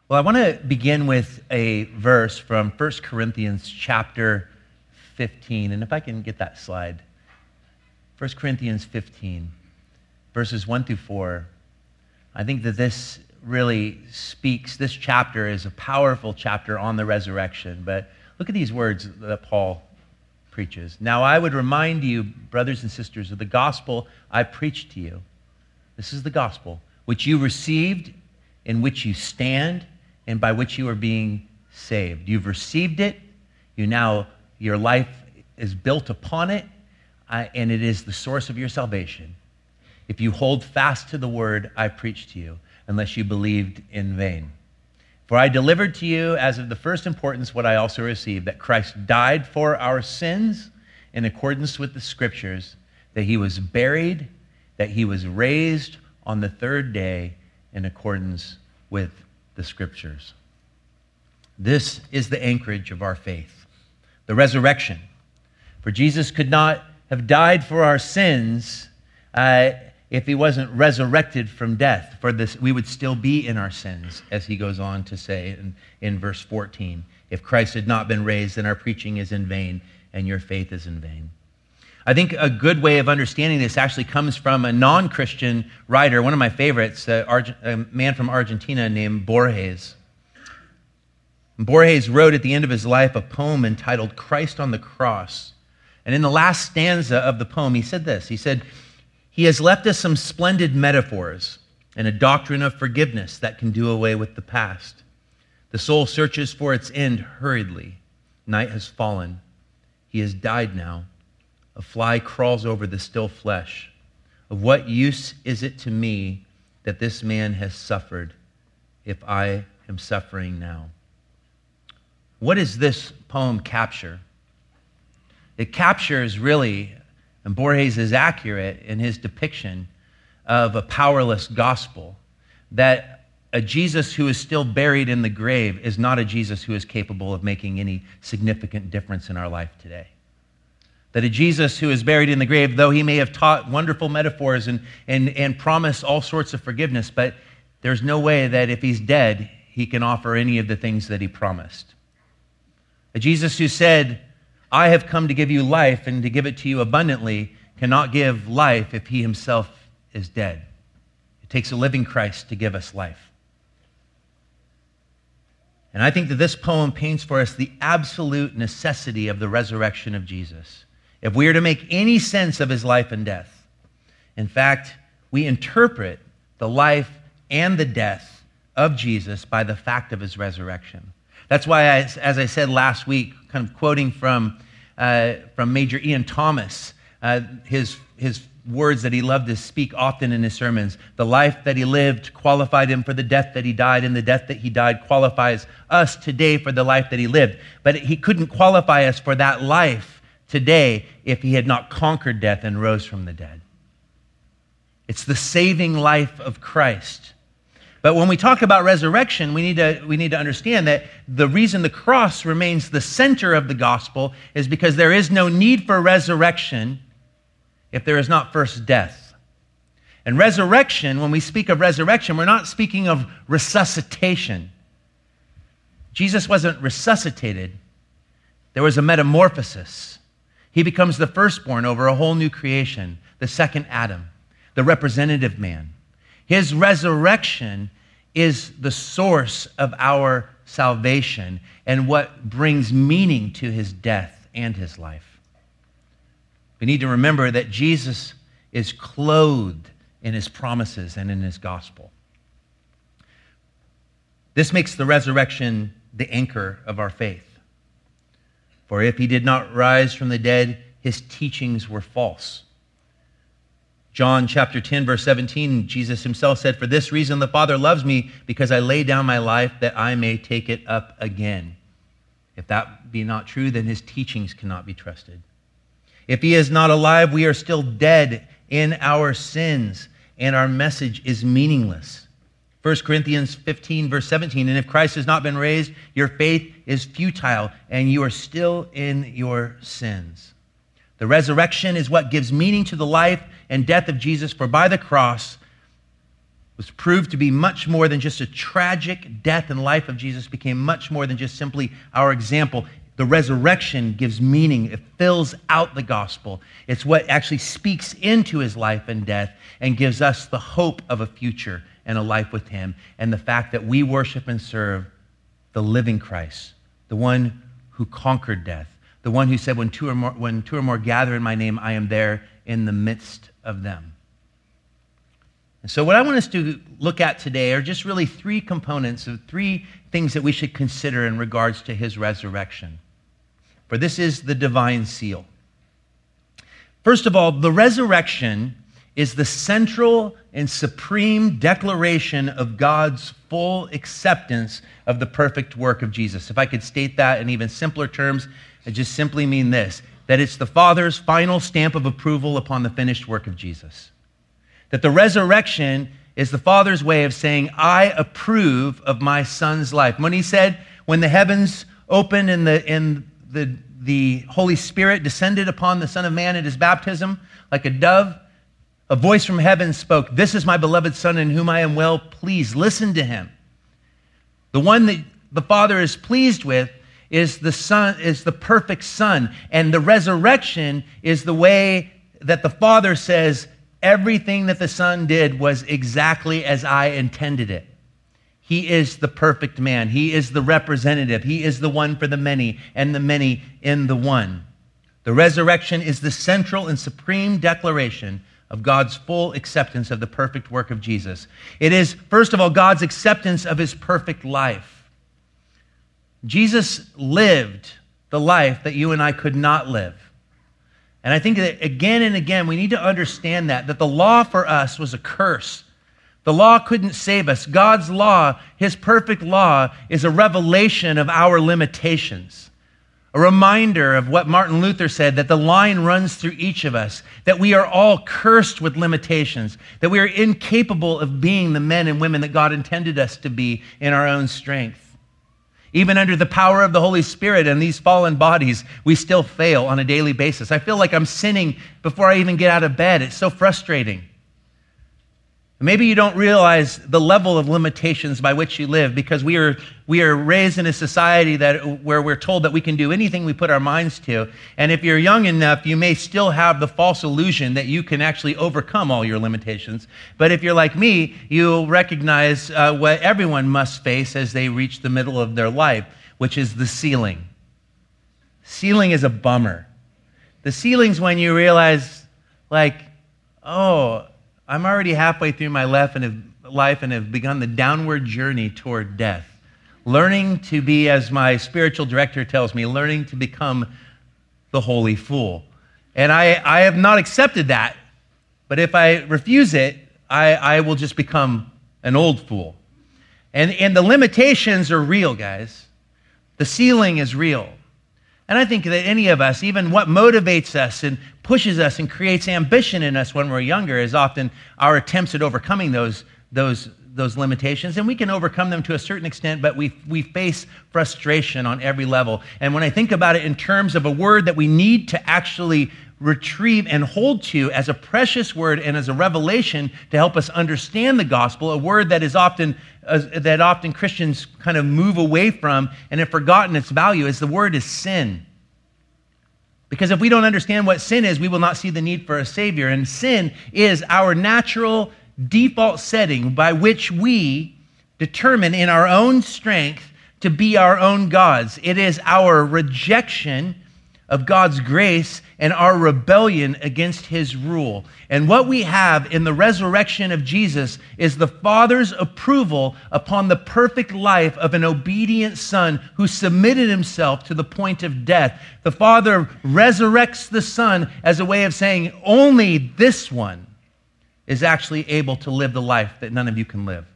Well, I want to begin with a verse from 1 Corinthians chapter 15. And if I can get that slide. 1 Corinthians 15, verses 1 through 4. I think that this really speaks, this chapter is a powerful chapter on the resurrection. But look at these words that Paul preaches. Now I would remind you, brothers and sisters, of the gospel I preached to you. This is the gospel, which you received, in which you stand, and by which you are being saved. You've received it. Your life is built upon it, and it is the source of your salvation. If you hold fast to the word I preached to you, unless you believed in vain. For I delivered to you as of the first importance what I also received, that Christ died for our sins in accordance with the Scriptures, that he was buried, that he was raised on the third day in accordance with the Scriptures. This is the anchorage of our faith, the resurrection. For Jesus could not have died for our sins if he wasn't resurrected from death. For this, we would still be in our sins, as he goes on to say in verse 14. If Christ had not been raised, then our preaching is in vain and your faith is in vain. I think a good way of understanding this actually comes from a non-Christian writer, one of my favorites, a man from Argentina named Borges. Borges wrote at the end of his life a poem entitled Christ on the Cross. And in the last stanza of the poem, he said this. He said, "He has left us some splendid metaphors and a doctrine of forgiveness that can do away with the past. The soul searches for its end hurriedly. Night has fallen. He has died now. A fly crawls over the still flesh. Of what use is it to me that this man has suffered if I am suffering now?" What does this poem capture? It captures really, and Borges is accurate in his depiction of a powerless gospel, that a Jesus who is still buried in the grave is not a Jesus who is capable of making any significant difference in our life today. That a Jesus who is buried in the grave, though he may have taught wonderful metaphors and promised all sorts of forgiveness, but there's no way that if he's dead, he can offer any of the things that he promised. A Jesus who said, "I have come to give you life and to give it to you abundantly," cannot give life if he himself is dead. It takes a living Christ to give us life. And I think that this poem paints for us the absolute necessity of the resurrection of Jesus, if we are to make any sense of his life and death. In fact, we interpret the life and the death of Jesus by the fact of his resurrection. That's why, as I said last week, kind of quoting from Major Ian Thomas, his words that he loved to speak often in his sermons, the life that he lived qualified him for the death that he died, and the death that he died qualifies us today for the life that he lived. But he couldn't qualify us for that life today if he had not conquered death and rose from the dead. It's the saving life of Christ. But when we talk about resurrection, we need to understand that the reason the cross remains the center of the gospel is because there is no need for resurrection if there is not first death. And resurrection, when we speak of resurrection, we're not speaking of resuscitation. Jesus wasn't resuscitated. There was a metamorphosis. He becomes the firstborn over a whole new creation, the second Adam, the representative man. His resurrection is the source of our salvation and what brings meaning to his death and his life. We need to remember that Jesus is clothed in his promises and in his gospel. This makes the resurrection the anchor of our faith. For if he did not rise from the dead, his teachings were false. John chapter 10, verse 17, Jesus himself said, "For this reason the Father loves me, because I lay down my life that I may take it up again." If that be not true, then his teachings cannot be trusted. If he is not alive, we are still dead in our sins, and our message is meaningless. 1 Corinthians 15, verse 17, "And if Christ has not been raised, your faith is futile, and you are still in your sins." The resurrection is what gives meaning to the life and death of Jesus, for by the cross, was proved to be much more than just a tragic death and life of Jesus, became much more than just simply our example. The resurrection gives meaning. It fills out the gospel. It's what actually speaks into his life and death and gives us the hope of a future and a life with him, and the fact that we worship and serve the living Christ, the one who conquered death, the one who said, when two or more gather in my name, I am there in the midst of them. And so what I want us to look at today are just really three components of three things that we should consider in regards to his resurrection. For this is the divine seal. First of all, the resurrection is the central and supreme declaration of God's full acceptance of the perfect work of Jesus. If I could state that in even simpler terms, I just simply mean this, that it's the Father's final stamp of approval upon the finished work of Jesus. That the resurrection is the Father's way of saying, I approve of my Son's life. When he said, when the heavens opened and the Holy Spirit descended upon the Son of Man at his baptism like a dove, a voice from heaven spoke, this is my beloved Son in whom I am well pleased. Listen to him. The one that the Father is pleased with is the Son, is the perfect Son. And the resurrection is the way that the Father says, everything that the Son did was exactly as I intended it. He is the perfect man. He is the representative. He is the one for the many, and the many in the one. The resurrection is the central and supreme declaration of God's full acceptance of the perfect work of Jesus. It is, first of all, God's acceptance of his perfect life. Jesus lived the life that you and I could not live. And I think that again and again, we need to understand that the law for us was a curse. The law couldn't save us. God's law, his perfect law, is a revelation of our limitations. A reminder of what Martin Luther said, that the line runs through each of us, that we are all cursed with limitations, that we are incapable of being the men and women that God intended us to be in our own strength. Even under the power of the Holy Spirit and these fallen bodies, we still fail on a daily basis. I feel like I'm sinning before I even get out of bed. It's so frustrating. Maybe you don't realize the level of limitations by which you live, because we are raised in a society where we're told that we can do anything we put our minds to. And if you're young enough, you may still have the false illusion that you can actually overcome all your limitations. But if you're like me, you'll recognize what everyone must face as they reach the middle of their life, which is the ceiling. Ceiling is a bummer. The ceiling's when you realize, I'm already halfway through my life and have begun the downward journey toward death. Learning to be, as my spiritual director tells me, learning to become the holy fool. And I have not accepted that. But if I refuse it, I will just become an old fool. And the limitations are real, guys. The ceiling is real. And I think that any of us, even what motivates us and pushes us and creates ambition in us when we're younger, is often our attempts at overcoming those limitations. And we can overcome them to a certain extent, but we face frustration on every level. And when I think about it in terms of a word that we need to actually retrieve and hold to as a precious word and as a revelation to help us understand the gospel, a word that is often Christians kind of move away from and have forgotten its value, is the word is sin. Because if we don't understand what sin is, we will not see the need for a Savior. And sin is our natural default setting by which we determine in our own strength to be our own gods. It is our rejection of God's grace and our rebellion against his rule. And what we have in the resurrection of Jesus is the Father's approval upon the perfect life of an obedient Son who submitted himself to the point of death. The Father resurrects the Son as a way of saying, only this one is actually able to live the life that none of you can live.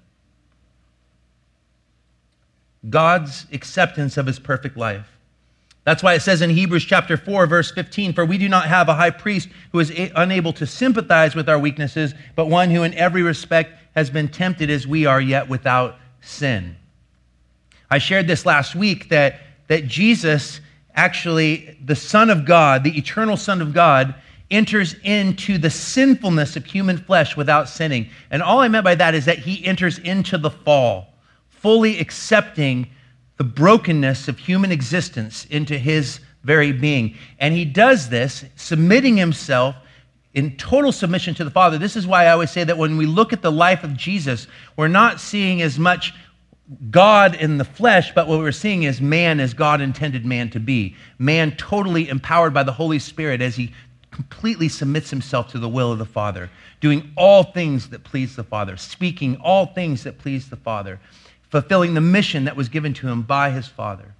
God's acceptance of his perfect life. That's why it says in Hebrews chapter 4, verse 15, for we do not have a high priest who is unable to sympathize with our weaknesses, but one who in every respect has been tempted as we are, yet without sin. I shared this last week that Jesus, actually the Son of God, the eternal Son of God, enters into the sinfulness of human flesh without sinning. And all I meant by that is that he enters into the fall, fully accepting the brokenness of human existence into his very being. And he does this, submitting himself in total submission to the Father. This is why I always say that when we look at the life of Jesus, we're not seeing as much God in the flesh, but what we're seeing is man as God intended man to be. Man totally empowered by the Holy Spirit as he completely submits himself to the will of the Father, doing all things that please the Father, speaking all things that please the Father, fulfilling the mission that was given to him by his Father.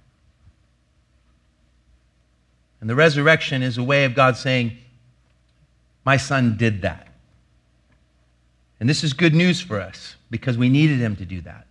And the resurrection is a way of God saying, my son did that. And this is good news for us because we needed him to do that.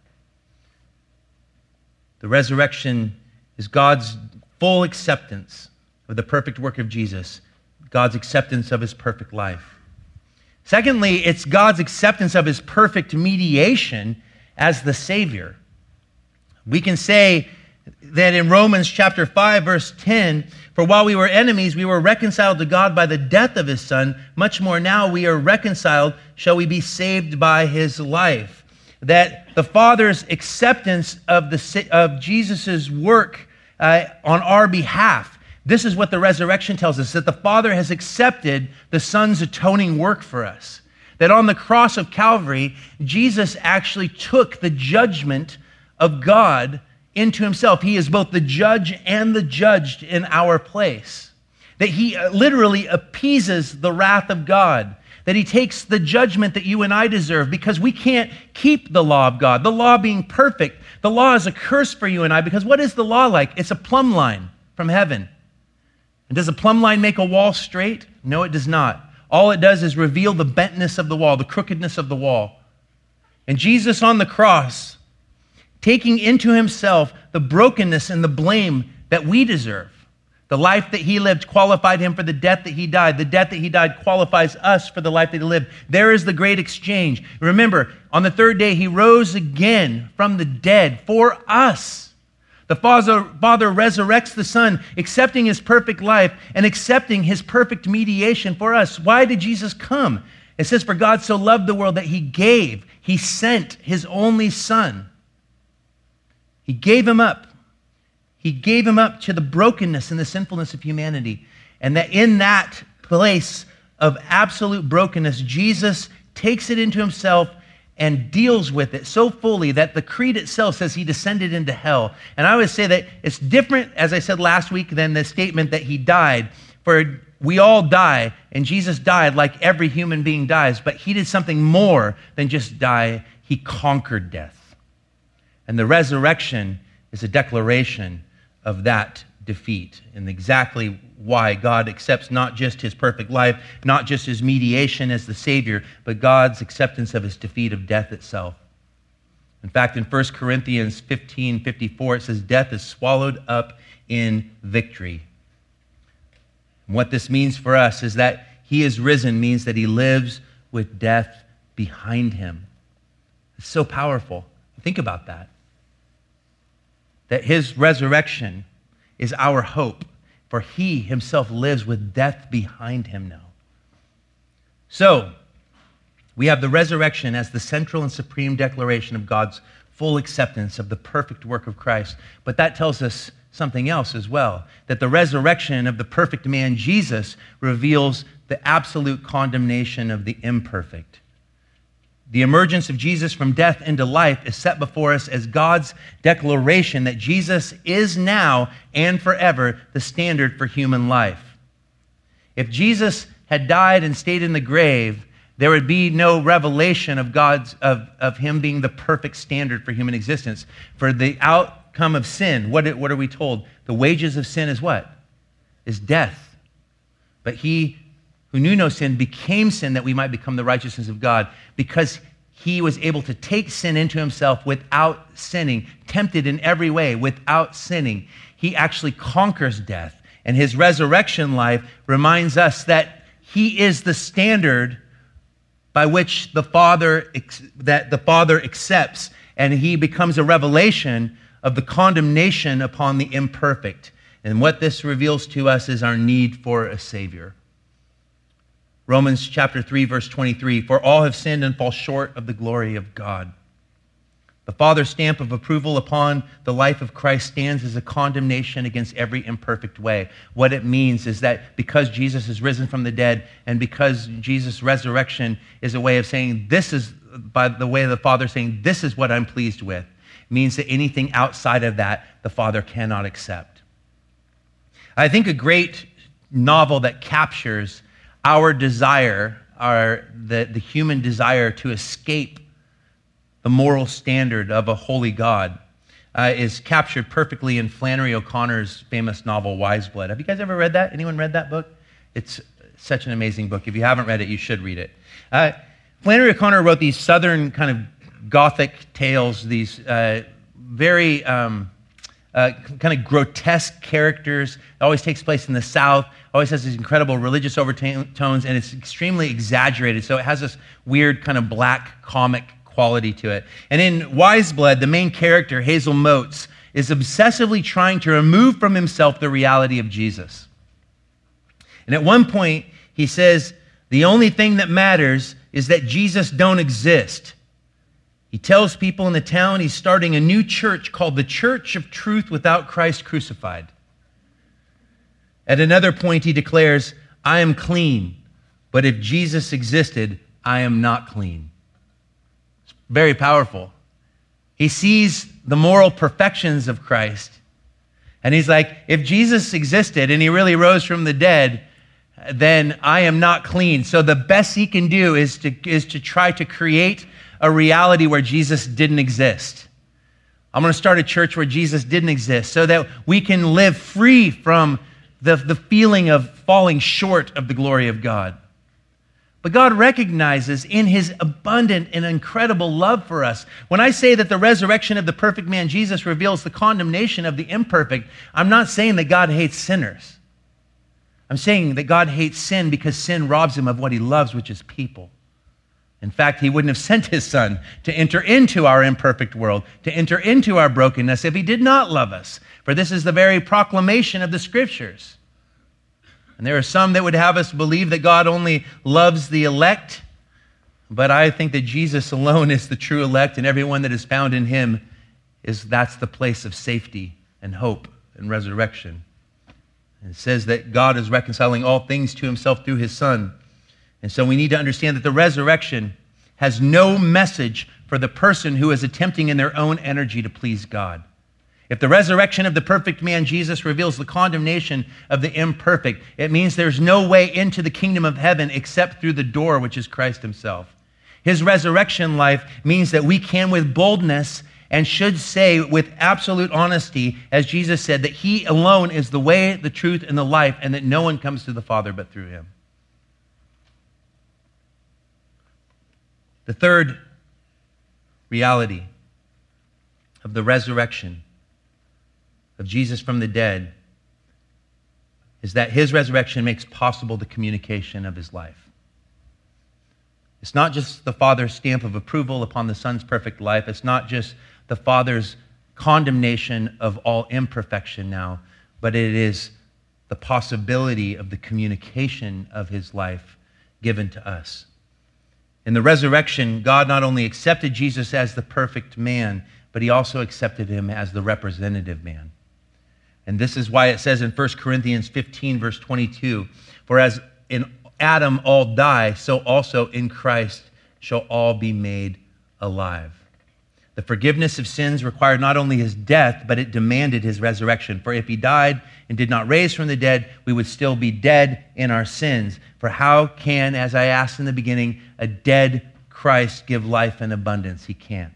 The resurrection is God's full acceptance of the perfect work of Jesus, God's acceptance of his perfect life. Secondly, it's God's acceptance of his perfect mediation as the Savior. We can say that in Romans chapter 5, verse 10, for while we were enemies, we were reconciled to God by the death of his Son. Much more now we are reconciled, shall we be saved by his life. That the Father's acceptance of Jesus' work on our behalf, this is what the resurrection tells us, that the Father has accepted the Son's atoning work for us. That on the cross of Calvary, Jesus actually took the judgment of God into himself. He is both the judge and the judged in our place. That he literally appeases the wrath of God. That he takes the judgment that you and I deserve because we can't keep the law of God. The law being perfect. The law is a curse for you and I because what is the law like? It's a plumb line from heaven. And does a plumb line make a wall straight? No, it does not. All it does is reveal the bentness of the wall, the crookedness of the wall. And Jesus on the cross, taking into himself the brokenness and the blame that we deserve. The life that he lived qualified him for the death that he died. The death that he died qualifies us for the life that he lived. There is the great exchange. Remember, on the third day, he rose again from the dead for us. The Father resurrects the Son, accepting his perfect life and accepting his perfect mediation for us. Why did Jesus come? It says, for God so loved the world that he sent his only Son. He gave him up. He gave him up to the brokenness and the sinfulness of humanity. And that in that place of absolute brokenness, Jesus takes it into himself and deals with it so fully that the creed itself says he descended into hell. And I always say that it's different, as I said last week, than the statement that he died. For we all die, and Jesus died like every human being dies, but he did something more than just die. He conquered death. And the resurrection is a declaration of that defeat and exactly why God accepts not just his perfect life, not just his mediation as the Savior, but God's acceptance of his defeat of death itself. In fact, in 1 Corinthians 15:54, it says, death is swallowed up in victory. And what this means for us is that he is risen means that he lives with death behind him. It's so powerful. Think about that. That his resurrection is our hope, for he himself lives with death behind him now. So, we have the resurrection as the central and supreme declaration of God's full acceptance of the perfect work of Christ. But that tells us something else as well, that the resurrection of the perfect man, Jesus, reveals the absolute condemnation of the imperfect. The emergence of Jesus from death into life is set before us as God's declaration that Jesus is now and forever the standard for human life. If Jesus had died and stayed in the grave, there would be no revelation of him being the perfect standard for human existence. For the outcome of sin, what are we told? The wages of sin is what? Is death. But he who knew no sin became sin that we might become the righteousness of God, because he was able to take sin into himself without sinning, tempted in every way without sinning. He actually conquers death. And his resurrection life reminds us that he is the standard by which the Father accepts, and he becomes a revelation of the condemnation upon the imperfect. And what this reveals to us is our need for a Savior. Romans chapter 3, verse 23, for all have sinned and fall short of the glory of God. The Father's stamp of approval upon the life of Christ stands as a condemnation against every imperfect way. What it means is that because Jesus is risen from the dead and because Jesus' resurrection is a way of saying, this is, by the way of the Father saying, this is what I'm pleased with, means that anything outside of that, the Father cannot accept. I think a great novel that captures our desire, the human desire to escape the moral standard of a holy God, is captured perfectly in Flannery O'Connor's famous novel, Wise Blood. Have you guys ever read that? Anyone read that book? It's such an amazing book. If you haven't read it, you should read it. Flannery O'Connor wrote these southern kind of Gothic tales, these very kind of grotesque characters. It always takes place in the South, always has these incredible religious overtones, and it's extremely exaggerated. So it has this weird kind of black comic quality to it. And in Wise Blood, the main character, Hazel Motes, is obsessively trying to remove from himself the reality of Jesus. And at one point, he says, the only thing that matters is that Jesus don't exist. He tells people in the town he's starting a new church called the Church of Truth Without Christ Crucified. At another point, he declares, I am clean, but if Jesus existed, I am not clean. It's very powerful. He sees the moral perfections of Christ, and he's like, if Jesus existed and he really rose from the dead, then I am not clean. So the best he can do is to try to create a reality where Jesus didn't exist. I'm going to start a church where Jesus didn't exist so that we can live free from the feeling of falling short of the glory of God. But God recognizes in his abundant and incredible love for us. When I say that the resurrection of the perfect man Jesus reveals the condemnation of the imperfect, I'm not saying that God hates sinners. I'm saying that God hates sin because sin robs him of what he loves, which is people. In fact, he wouldn't have sent his son to enter into our imperfect world, to enter into our brokenness if he did not love us. For this is the very proclamation of the Scriptures. And there are some that would have us believe that God only loves the elect, but I think that Jesus alone is the true elect, and everyone that is found in him that's the place of safety and hope and resurrection. And it says that God is reconciling all things to himself through his Son. And so we need to understand that the resurrection has no message for the person who is attempting in their own energy to please God. If the resurrection of the perfect man Jesus reveals the condemnation of the imperfect, it means there's no way into the kingdom of heaven except through the door, which is Christ himself. His resurrection life means that we can with boldness and should say with absolute honesty, as Jesus said, that he alone is the way, the truth, and the life, and that no one comes to the Father but through him. The third reality of the resurrection of Jesus from the dead is that his resurrection makes possible the communication of his life. It's not just the Father's stamp of approval upon the Son's perfect life. It's not just the Father's condemnation of all imperfection now, but it is the possibility of the communication of his life given to us. In the resurrection, God not only accepted Jesus as the perfect man, but he also accepted him as the representative man. And this is why it says in 1 Corinthians 15, verse 22, for as in Adam all die, so also in Christ shall all be made alive. The forgiveness of sins required not only his death, but it demanded his resurrection. For if he died and did not raise from the dead, we would still be dead in our sins. For how can, as I asked in the beginning, a dead Christ give life in abundance? He can't.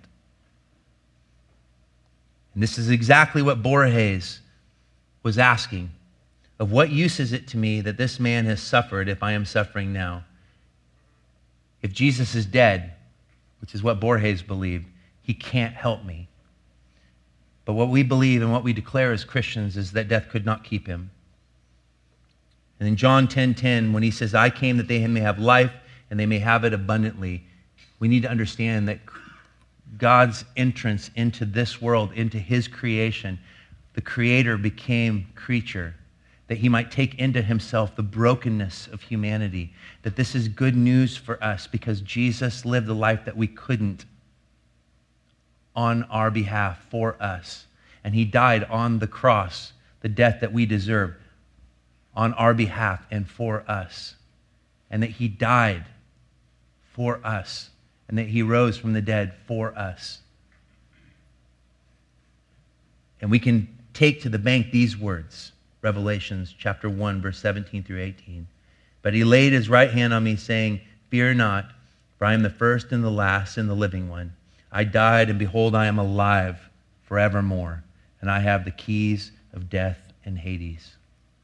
And this is exactly what Borges was asking. Of what use is it to me that this man has suffered if I am suffering now? If Jesus is dead, which is what Borges believed, he can't help me. But what we believe and what we declare as Christians is that death could not keep him. And in John 10:10, when he says, I came that they may have life and they may have it abundantly, we need to understand that God's entrance into this world, into his creation, the Creator became creature. that he might take into himself the brokenness of humanity, that this is good news for us because Jesus lived the life that we couldn't on our behalf for us. And he died on the cross, the death that we deserve, on our behalf and for us. And that he died for us, and that he rose from the dead for us. And we can take to the bank these words, Revelations chapter 1, verse 17 through 18. But he laid his right hand on me, saying, Fear not, for I am the first and the last and the living one. I died, and behold, I am alive forevermore, and I have the keys of death and Hades.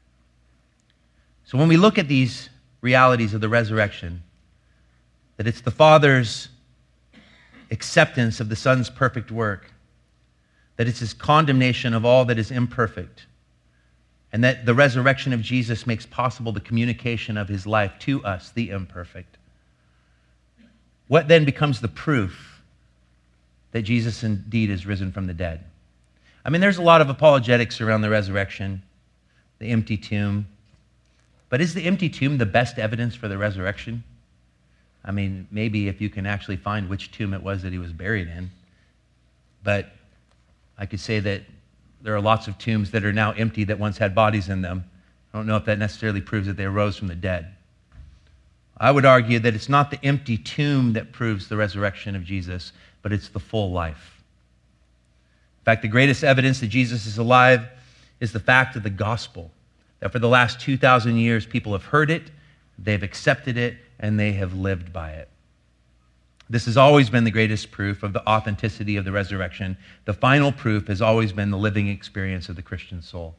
So when we look at these realities of the resurrection, that it's the Father's acceptance of the Son's perfect work, that it's his condemnation of all that is imperfect, and that the resurrection of Jesus makes possible the communication of his life to us, the imperfect. What then becomes the proof that Jesus indeed is risen from the dead? I mean, there's a lot of apologetics around the resurrection, the empty tomb. But is the empty tomb the best evidence for the resurrection? I mean, maybe if you can actually find which tomb it was that he was buried in. But I could say that there are lots of tombs that are now empty that once had bodies in them. I don't know if that necessarily proves that they arose from the dead. I would argue that it's not the empty tomb that proves the resurrection of Jesus, but it's the full life. In fact, the greatest evidence that Jesus is alive is the fact of the gospel, that for the last 2,000 years, people have heard it, they've accepted it, and they have lived by it. This has always been the greatest proof of the authenticity of the resurrection. The final proof has always been the living experience of the Christian soul.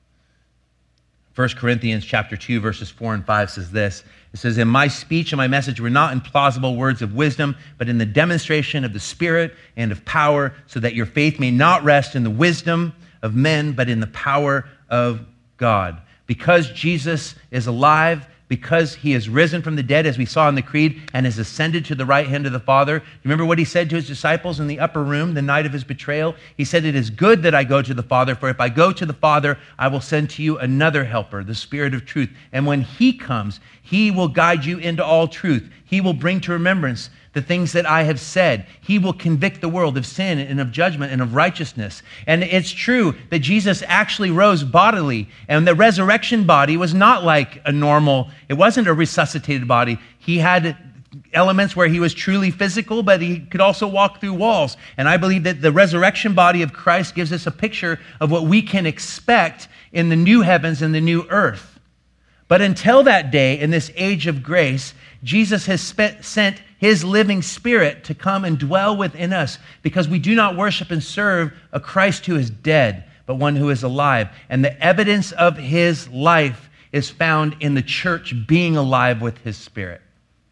1 Corinthians chapter 2, verses 4 and 5 says this. It says, "And my speech and my message were not in plausible words of wisdom, but in the demonstration of the Spirit and of power, so that your faith may not rest in the wisdom of men, but in the power of God." Because Jesus is alive, because he is risen from the dead, as we saw in the Creed, and has ascended to the right hand of the Father. You remember what he said to his disciples in the upper room the night of his betrayal? He said, "It is good that I go to the Father, for if I go to the Father, I will send to you another helper, the Spirit of truth. And when he comes, he will guide you into all truth. He will bring to remembrance the things that I have said. He will convict the world of sin and of judgment and of righteousness." And it's true that Jesus actually rose bodily, and the resurrection body was not like a normal, it wasn't a resuscitated body. He had elements where he was truly physical, but he could also walk through walls. And I believe that the resurrection body of Christ gives us a picture of what we can expect in the new heavens and the new earth. But until that day, in this age of grace, Jesus has sent his living Spirit to come and dwell within us, because we do not worship and serve a Christ who is dead, but one who is alive. And the evidence of his life is found in the church being alive with his Spirit.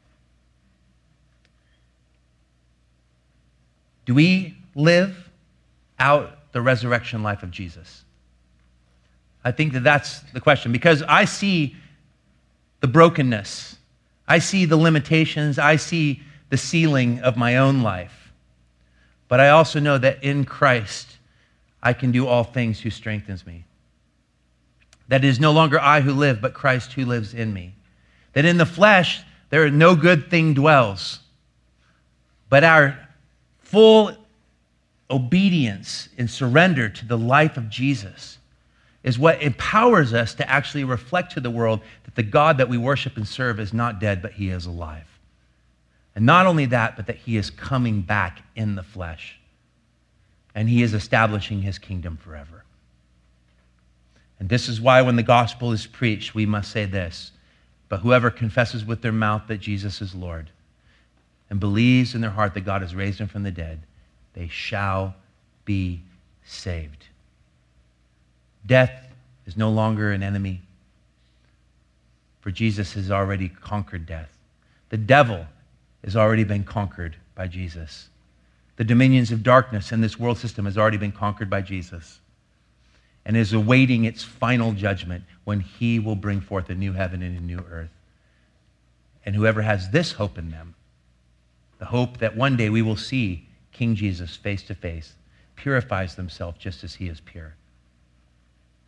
Do we live out the resurrection life of Jesus? I think that that's the question, because I see the brokenness. I see the limitations. I see the ceiling of my own life. But I also know that in Christ, I can do all things who strengthens me. That it is no longer I who live, but Christ who lives in me. That in the flesh, there no good thing dwells. But our full obedience and surrender to the life of Jesus is what empowers us to actually reflect to the world that the God that we worship and serve is not dead, but he is alive. And not only that, but that he is coming back in the flesh. And he is establishing his kingdom forever. And this is why when the gospel is preached, we must say this: "But whoever confesses with their mouth that Jesus is Lord and believes in their heart that God has raised him from the dead, they shall be saved." Death is no longer an enemy, for Jesus has already conquered death. The devil has already been conquered by Jesus. The dominions of darkness in this world system has already been conquered by Jesus, and is awaiting its final judgment when he will bring forth a new heaven and a new earth. And whoever has this hope in them, the hope that one day we will see King Jesus face to face, purifies themselves just as he is pure.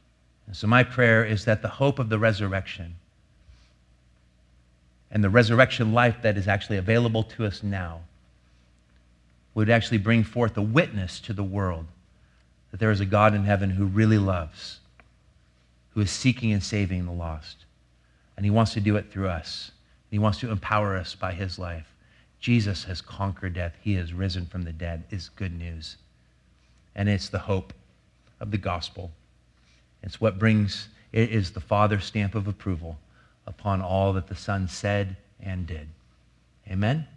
And so my prayer is that the hope of the resurrection and the resurrection life that is actually available to us now would actually bring forth a witness to the world that there is a God in heaven who really loves, who is seeking and saving the lost. And he wants to do it through us. He wants to empower us by his life. Jesus has conquered death. He has risen from the dead is good news. And it's the hope of the gospel. It's what brings, it is the Father's stamp of approval upon all that the Son said and did. Amen?